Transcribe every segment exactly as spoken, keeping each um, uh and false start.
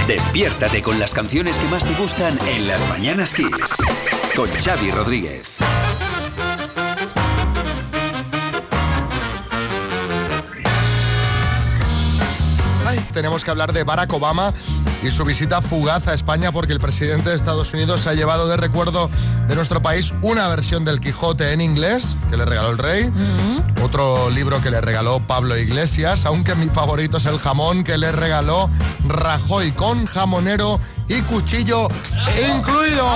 Despiértate con las canciones que más te gustan en Las Mañanas Kiss. Con Xavi Rodríguez. Ay, tenemos que hablar de Barack Obama y su visita fugaz a España, porque el presidente de Estados Unidos se ha llevado de recuerdo de nuestro país una versión del Quijote en inglés que le regaló el rey, uh-huh. otro libro que le regaló Pablo Iglesias, aunque mi favorito es el jamón que le regaló Rajoy, con jamonero y cuchillo incluido.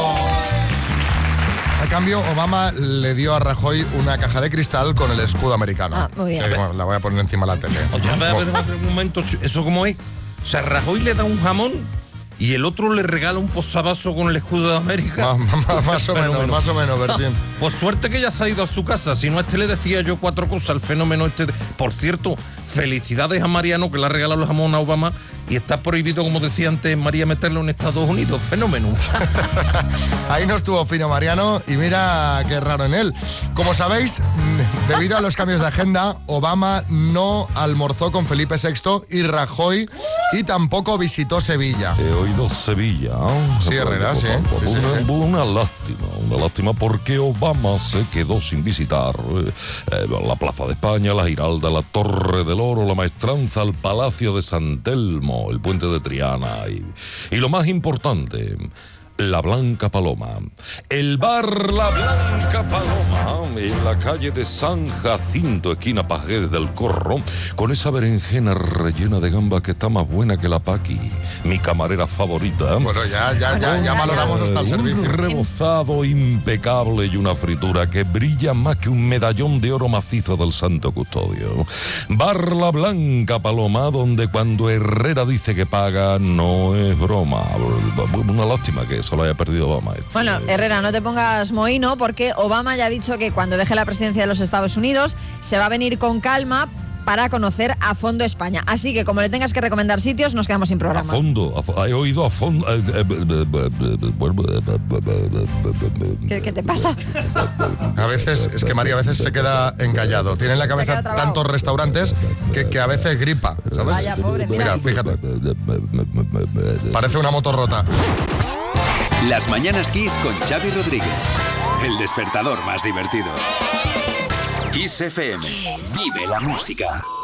A cambio, Obama le dio a Rajoy una caja de cristal con el escudo americano. Ah, muy bien. Que, bueno, la voy a poner encima de la tele. Oye, a ver, a ver, a ver, un momento, ¿eso cómo es? O sea, Rajoy le da un jamón y el otro le regala un posavasos con el escudo de América. Más, más, más o menos, más o menos, Bertín. Pues suerte que ya se ha ido a su casa, si no a este le decía yo cuatro cosas, el fenómeno este. De... Por cierto, felicidades a Mariano, que le ha regalado el jamón a Obama, y está prohibido, como decía antes María, meterlo en Estados Unidos. Fenómeno. Ahí no estuvo fino Mariano, y mira qué raro en él. Como sabéis, debido a los cambios de agenda, Obama no almorzó con Felipe sexto y Rajoy, y tampoco visitó Sevilla. He oído Sevilla. ¿eh? Sí, Herrera, sí. sí, sí, una, sí. una lástima, una lástima porque Obama se quedó sin visitar eh, la Plaza de España, la Giralda, la Torre del Oro, la Maestranza, el Palacio de San Telmo, el Puente de Triana y, y lo más importante, La Blanca Paloma. El bar La Blanca Paloma, en la calle de San Jacinto, esquina Pajés del Corro, con esa berenjena rellena de gamba que está más buena que la Paqui, mi camarera favorita. Bueno, ya, ya, ya, ya valoramos hasta el servicio. Un rebozado impecable y una fritura que brilla más que un medallón de oro macizo del Santo Custodio. Bar La Blanca Paloma, donde cuando Herrera dice que paga, no es broma. Una lástima que eso lo haya perdido Obama. Este. Bueno, Herrera, no te pongas mohino, porque Obama ya ha dicho que cuando deje la presidencia de los Estados Unidos se va a venir con calma para conocer a fondo España. Así que como le tengas que recomendar sitios, nos quedamos sin programa. A fondo, a fo- he oído a fondo. ¿Qué, qué te pasa? A veces, es que María a veces se queda encallado. Tiene en la Se cabeza queda trabado. tantos restaurantes que, que a veces gripa, ¿sabes? Vaya, pobre, mira. Mira, fíjate, parece una moto rota. Las Mañanas Kiss con Xavi Rodríguez. El despertador más divertido. Kiss F M. Vive la música.